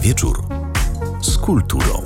wieczór z kulturą.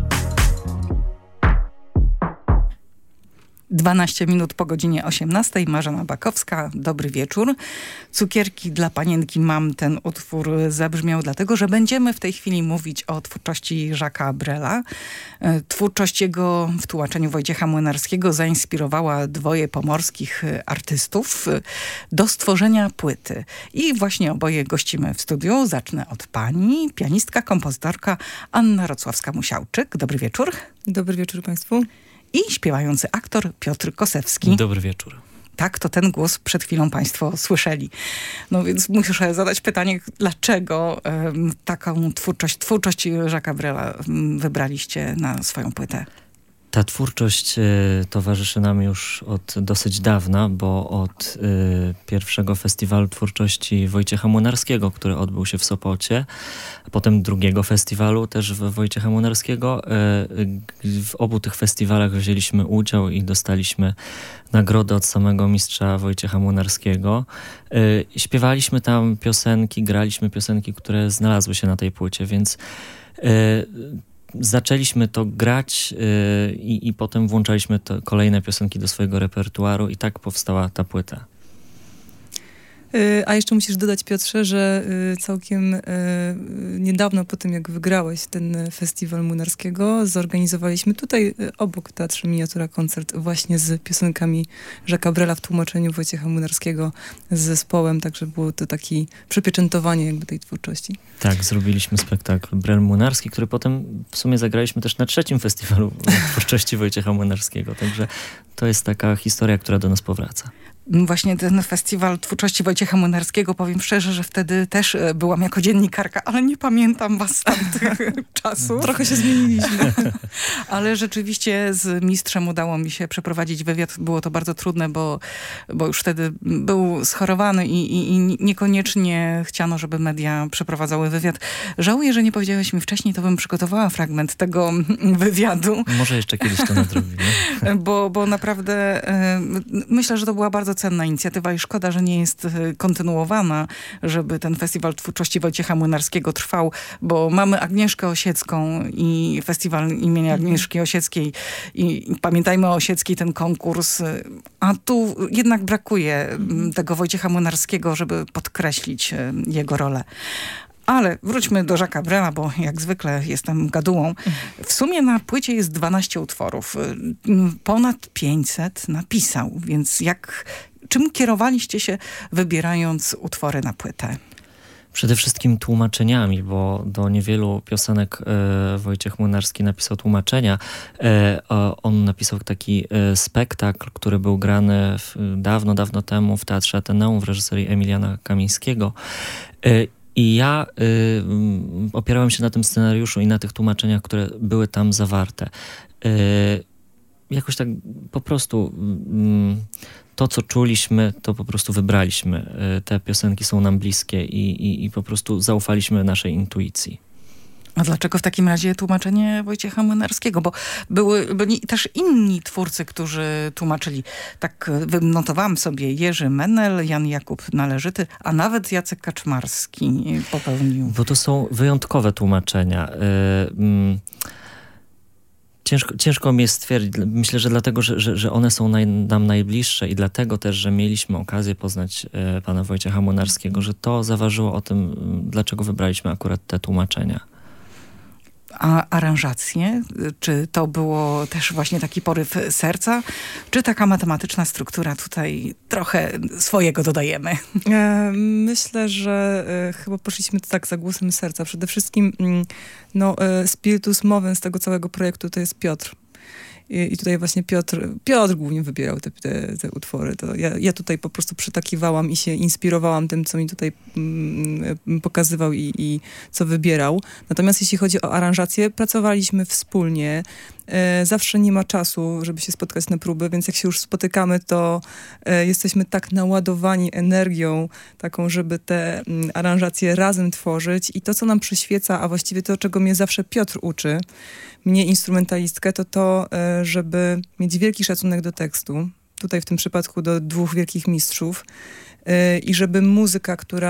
12 minut po godzinie 18. Marzena Bakowska, dobry wieczór. Cukierki dla panienki mam. Ten utwór zabrzmiał dlatego, że będziemy w tej chwili mówić o twórczości Jacques'a Brela. Twórczość jego w tłumaczeniu Wojciecha Młynarskiego zainspirowała dwoje pomorskich artystów do stworzenia płyty. I właśnie oboje gościmy w studiu. Zacznę od pani, pianistka, kompozytorka Anna Rocławska-Musiałczyk. Dobry wieczór. Dobry wieczór państwu. I śpiewający aktor Piotr Kosewski. Dobry wieczór. Tak, to ten głos przed chwilą państwo słyszeli. No więc muszę zadać pytanie, dlaczego taką twórczość Jacques'a Brela wybraliście na swoją płytę? Ta twórczość towarzyszy nam już od dosyć dawna, bo od pierwszego festiwalu twórczości Wojciecha Młynarskiego, który odbył się w Sopocie, a potem drugiego festiwalu też Wojciecha Młynarskiego. W obu tych festiwalach wzięliśmy udział i dostaliśmy nagrodę od samego mistrza Wojciecha Młynarskiego. Śpiewaliśmy tam piosenki, graliśmy piosenki, które znalazły się na tej płycie, więc zaczęliśmy to grać i potem włączaliśmy kolejne piosenki do swojego repertuaru i tak powstała ta płyta. A jeszcze musisz dodać, Piotrze, że całkiem niedawno po tym, jak wygrałeś ten festiwal Młynarskiego, zorganizowaliśmy tutaj obok w Teatrze Miniatura koncert właśnie z piosenkami Jacques'a Brela w tłumaczeniu Wojciecha Młynarskiego z zespołem, także było to takie przypieczętowanie jakby tej twórczości. Tak, zrobiliśmy spektakl Brel Młynarski, który potem w sumie zagraliśmy też na trzecim festiwalu twórczości Wojciecha Młynarskiego, także to jest taka historia, która do nas powraca. Właśnie ten festiwal twórczości Wojciecha Młynarskiego, powiem szczerze, że wtedy też byłam jako dziennikarka, ale nie pamiętam was z tamtych czasów. Trochę się zmieniliśmy. Ale rzeczywiście z mistrzem udało mi się przeprowadzić wywiad. Było to bardzo trudne, bo już wtedy był schorowany i niekoniecznie chciano, żeby media przeprowadzały wywiad. Żałuję, że nie powiedziałeś mi wcześniej, to bym przygotowała fragment tego wywiadu. Może jeszcze kiedyś to nadrobimy. Bo naprawdę myślę, że to była bardzo cenna inicjatywa i szkoda, że nie jest kontynuowana, żeby ten festiwal twórczości Wojciecha Młynarskiego trwał, bo mamy Agnieszkę Osiecką i festiwal imienia Agnieszki Osieckiej i pamiętajmy o Osieckiej, ten konkurs, a tu jednak brakuje tego Wojciecha Młynarskiego, żeby podkreślić jego rolę. Ale wróćmy do Jacques'a Brela, bo jak zwykle jestem gadułą. W sumie na płycie jest 12 utworów. Ponad 500 napisał, więc czym kierowaliście się, wybierając utwory na płytę? Przede wszystkim tłumaczeniami, bo do niewielu piosenek Wojciech Młynarski napisał tłumaczenia. On napisał taki spektakl, który był grany dawno temu w Teatrze Ateneum w reżyserii Emiliana Kamińskiego. I ja opierałem się na tym scenariuszu i na tych tłumaczeniach, które były tam zawarte. Jakoś tak po prostu to, co czuliśmy, to po prostu wybraliśmy. Te piosenki są nam bliskie i po prostu zaufaliśmy naszej intuicji. A dlaczego w takim razie tłumaczenie Wojciecha Młynarskiego? Bo byli też inni twórcy, którzy tłumaczyli. Tak wynotowałam sobie Jerzy Menel, Jan Jakub Należyty, a nawet Jacek Kaczmarski popełnił. Bo to są wyjątkowe tłumaczenia. Ciężko mi jest stwierdzić. Myślę, że dlatego, że one są nam najbliższe i dlatego też, że mieliśmy okazję poznać pana Wojciecha Młynarskiego, że to zaważyło o tym, dlaczego wybraliśmy akurat te tłumaczenia. A aranżacje? Czy to było też właśnie taki poryw serca? Czy taka matematyczna struktura tutaj trochę swojego dodajemy? Myślę, że chyba poszliśmy tak za głosem serca. Przede wszystkim spiritus movens z tego całego projektu to jest Piotr. I tutaj właśnie Piotr głównie wybierał te utwory. To ja tutaj po prostu przytakiwałam i się inspirowałam tym, co mi tutaj pokazywał i co wybierał. Natomiast jeśli chodzi o aranżację, pracowaliśmy wspólnie. Zawsze nie ma czasu, żeby się spotkać na próby, więc jak się już spotykamy, to jesteśmy tak naładowani energią taką, żeby te aranżacje razem tworzyć. I to, co nam przyświeca, a właściwie to, czego mnie zawsze Piotr uczy, mnie instrumentalistkę, to, żeby mieć wielki szacunek do tekstu. Tutaj w tym przypadku do dwóch wielkich mistrzów. I żeby muzyka, która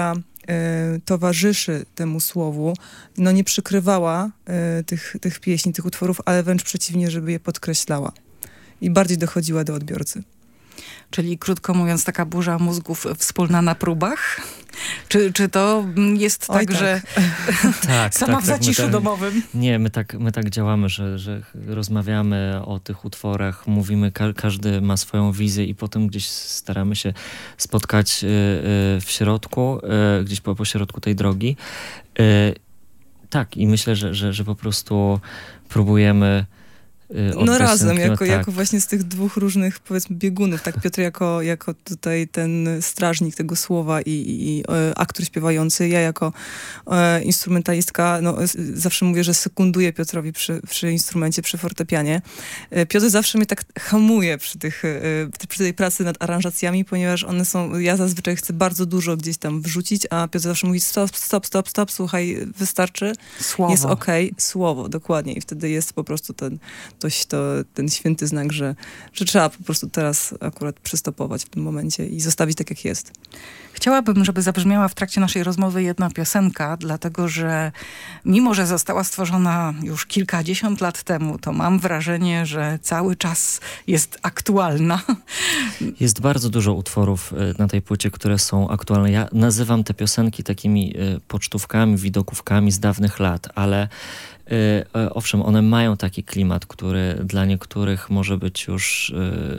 towarzyszy temu słowu, no nie przykrywała tych pieśni, tych utworów, ale wręcz przeciwnie, żeby je podkreślała i bardziej dochodziła do odbiorcy. Czyli krótko mówiąc, taka burza mózgów wspólna na próbach? Czy to jest tak, tak, że sama w zaciszu domowym? Nie, my tak działamy, że rozmawiamy o tych utworach, mówimy, każdy ma swoją wizję i potem gdzieś staramy się spotkać w środku, gdzieś po środku tej drogi. Tak, i myślę, że po prostu próbujemy no razem, jako właśnie z tych dwóch różnych, powiedzmy, biegunów. Tak, Piotr jako tutaj ten strażnik tego słowa i aktor śpiewający. Ja jako instrumentalistka, no, zawsze mówię, że sekunduję Piotrowi przy instrumencie, przy fortepianie. Piotr zawsze mnie tak hamuje przy tej pracy nad aranżacjami, ponieważ one są, ja zazwyczaj chcę bardzo dużo gdzieś tam wrzucić, a Piotr zawsze mówi stop, słuchaj, wystarczy. Słowo. Jest okej, słowo, dokładnie. I wtedy jest po prostu ten święty znak, że trzeba po prostu teraz akurat przystopować w tym momencie i zostawić tak, jak jest. Chciałabym, żeby zabrzmiała w trakcie naszej rozmowy jedna piosenka, dlatego że mimo, że została stworzona już kilkadziesiąt lat temu, to mam wrażenie, że cały czas jest aktualna. Jest bardzo dużo utworów na tej płycie, które są aktualne. Ja nazywam te piosenki takimi pocztówkami, widokówkami z dawnych lat, ale owszem, one mają taki klimat, który dla niektórych może być już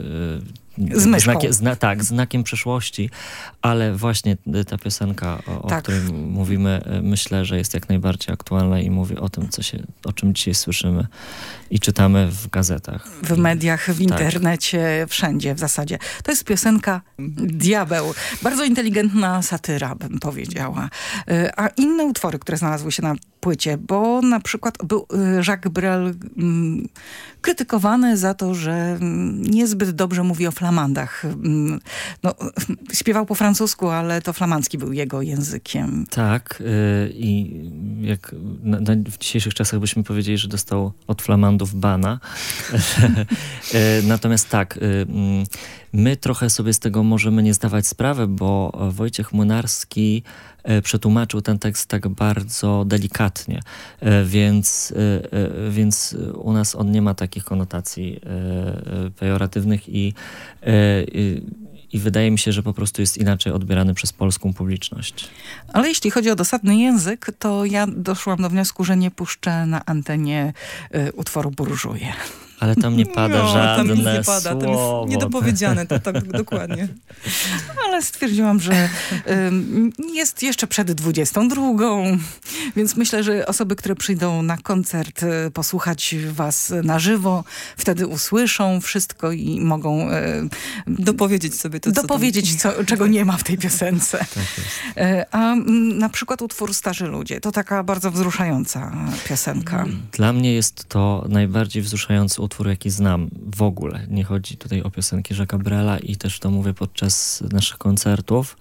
znakiem przeszłości, ale właśnie ta piosenka, o której mówimy, myślę, że jest jak najbardziej aktualna i mówi o tym, o czym dzisiaj słyszymy i czytamy w gazetach. W mediach, w internecie, wszędzie w zasadzie. To jest piosenka Diabeł. Bardzo inteligentna satyra, bym powiedziała. A inne utwory, które znalazły się na płycie, bo na przykład był Jacques Brel krytykowany za to, że niezbyt dobrze mówi o flamandach. No, śpiewał po francusku, ale to flamandzki był jego językiem. Tak. I jak w dzisiejszych czasach byśmy powiedzieli, że dostał od flamandów bana. Natomiast tak, my trochę sobie z tego możemy nie zdawać sprawy, bo Wojciech Młynarski przetłumaczył ten tekst tak bardzo delikatnie, więc u nas on nie ma takich konotacji pejoratywnych i wydaje mi się, że po prostu jest inaczej odbierany przez polską publiczność. Ale jeśli chodzi o dosadny język, to ja doszłam do wniosku, że nie puszczę na antenie utworu Burżuje. Ale tam nie pada żadne tam nic nie pada, słowo. Tam jest niedopowiedziane, to tak dokładnie. Ale stwierdziłam, że jest jeszcze przed 22, więc myślę, że osoby, które przyjdą na koncert posłuchać was na żywo, wtedy usłyszą wszystko i mogą dopowiedzieć sobie to, czego nie ma w tej piosence. Tak jest. A na przykład utwór Starzy Ludzie, to taka bardzo wzruszająca piosenka. Dla mnie jest to najbardziej wzruszający utwór, jaki znam w ogóle. Nie chodzi tutaj o piosenki Jacques'a Brela i też to mówię podczas naszych koncertów.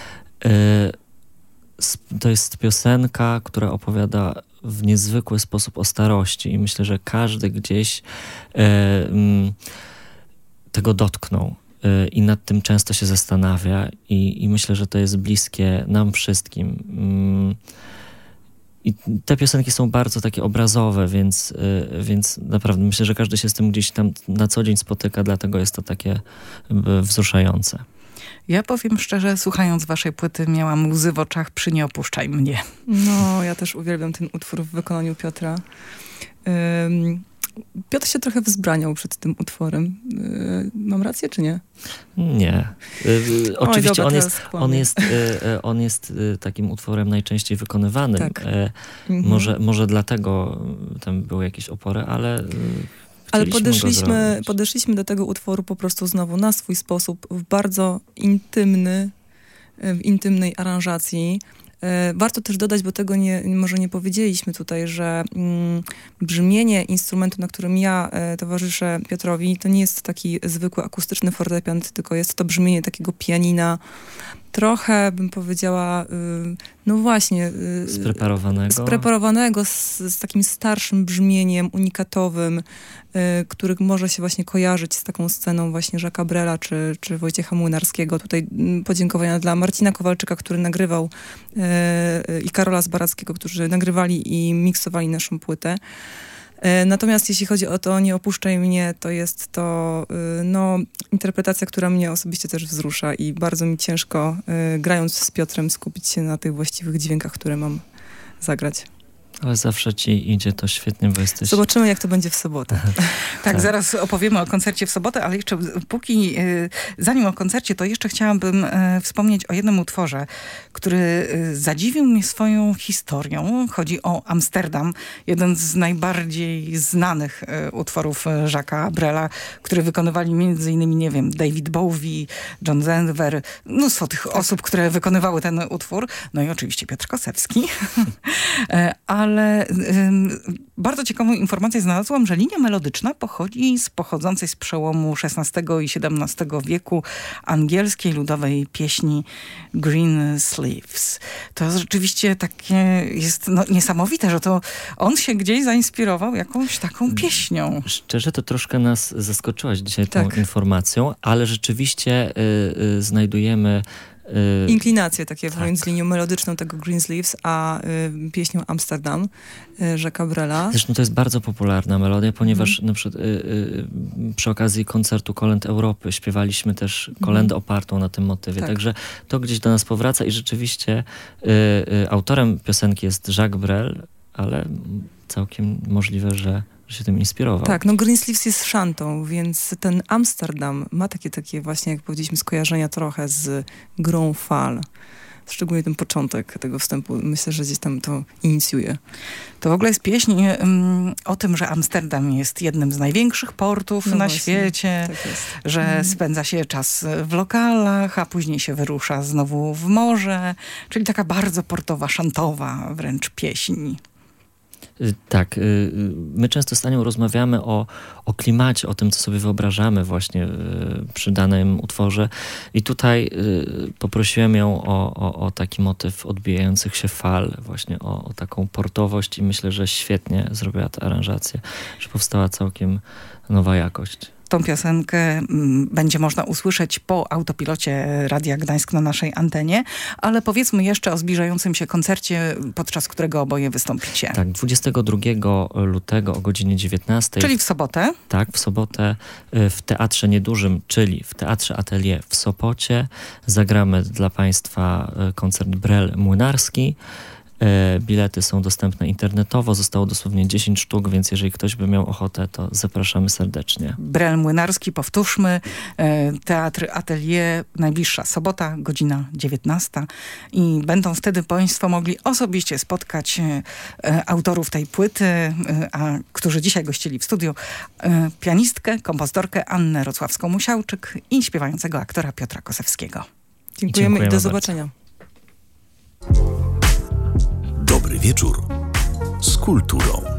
To jest piosenka, która opowiada w niezwykły sposób o starości i myślę, że każdy gdzieś tego dotknął i nad tym często się zastanawia i myślę, że to jest bliskie nam wszystkim. I te piosenki są bardzo takie obrazowe, więc naprawdę myślę, że każdy się z tym gdzieś tam na co dzień spotyka, dlatego jest to takie wzruszające. Ja powiem szczerze, słuchając waszej płyty, miałam łzy w oczach przy Nie opuszczaj mnie. No, ja też uwielbiam ten utwór w wykonaniu Piotra. Piotr się trochę wzbraniał przed tym utworem. Mam rację, czy nie? Nie. Oczywiście dobra, on jest takim utworem najczęściej wykonywanym. Tak. Może dlatego tam były jakieś opory, ale podeszliśmy do tego utworu po prostu znowu na swój sposób, w bardzo intymnej aranżacji. Warto też dodać, bo tego może nie powiedzieliśmy tutaj, że brzmienie instrumentu, na którym ja towarzyszę Piotrowi, to nie jest taki zwykły akustyczny fortepian, tylko jest to brzmienie takiego pianina, trochę, bym powiedziała, no właśnie... Spreparowanego z takim starszym brzmieniem, unikatowym, który może się właśnie kojarzyć z taką sceną właśnie Jacques'a Brela czy Wojciecha Młynarskiego. Tutaj podziękowania dla Marcina Kowalczyka, który nagrywał i Karola Zbarackiego, którzy nagrywali i miksowali naszą płytę. Natomiast jeśli chodzi o to Nie opuszczaj mnie, to jest to interpretacja, która mnie osobiście też wzrusza i bardzo mi ciężko, grając z Piotrem, skupić się na tych właściwych dźwiękach, które mam zagrać. Ale zawsze ci idzie to świetnie, bo jesteś... Zobaczymy, jak to będzie w sobotę. Tak, zaraz opowiemy o koncercie w sobotę, ale jeszcze zanim o koncercie, to jeszcze chciałabym wspomnieć o jednym utworze, który zadziwił mnie swoją historią. Chodzi o Amsterdam, jeden z najbardziej znanych utworów Jacques'a Brela, który wykonywali m.in., nie wiem, David Bowie, John Denver, mnóstwo tych osób, które wykonywały ten utwór. No i oczywiście Piotr Kosewski. Ale bardzo ciekawą informację znalazłam, że linia melodyczna pochodzi z pochodzącej z przełomu XVI i XVII wieku angielskiej ludowej pieśni Green Sleeves. To rzeczywiście takie jest niesamowite, że to on się gdzieś zainspirował jakąś taką pieśnią. Szczerze to troszkę nas zaskoczyłaś dzisiaj tą informacją, ale rzeczywiście znajdujemy inklinacje takie wręcz z linią melodyczną tego Green Sleeves, a pieśnią Amsterdam Jacques'a Brela. Zresztą to jest bardzo popularna melodia, ponieważ na przykład przy okazji koncertu Kolęd Europy śpiewaliśmy też kolędę opartą na tym motywie. Tak. Także to gdzieś do nas powraca i rzeczywiście autorem piosenki jest Jacques Brel, ale całkiem możliwe, że się tym inspirował. Tak, no Green Sleeves jest szantą, więc ten Amsterdam ma takie właśnie, jak powiedzieliśmy, skojarzenia trochę z grą fal. Szczególnie ten początek tego wstępu, myślę, że gdzieś tam to inicjuje. To w ogóle jest pieśń o tym, że Amsterdam jest jednym z największych portów na świecie, tak że spędza się czas w lokalach, a później się wyrusza znowu w morze, czyli taka bardzo portowa, szantowa wręcz pieśń. Tak, my często z Anią rozmawiamy o klimacie, o tym, co sobie wyobrażamy właśnie przy danym utworze i tutaj poprosiłem ją o taki motyw odbijających się fal, właśnie o taką portowość i myślę, że świetnie zrobiła tę aranżację, że powstała całkiem nowa jakość. Tą piosenkę będzie można usłyszeć po autopilocie Radia Gdańsk na naszej antenie, ale powiedzmy jeszcze o zbliżającym się koncercie, podczas którego oboje wystąpicie. Tak, 22 lutego o godzinie 19. Czyli w sobotę? Tak, w sobotę w Teatrze Niedużym, czyli w Teatrze Atelier w Sopocie. Zagramy dla Państwa koncert Brel Młynarski. Bilety są dostępne internetowo, zostało dosłownie 10 sztuk, więc jeżeli ktoś by miał ochotę, to zapraszamy serdecznie. Brel Młynarski, powtórzmy, Teatr Atelier, najbliższa sobota, godzina 19 i będą wtedy Państwo mogli osobiście spotkać autorów tej płyty, którzy dzisiaj gościli w studiu, pianistkę, kompozytorkę Annę Rocławską-Musiałczyk i śpiewającego aktora Piotra Kosewskiego. Dziękujemy i do zobaczenia. Dobry wieczór z kulturą.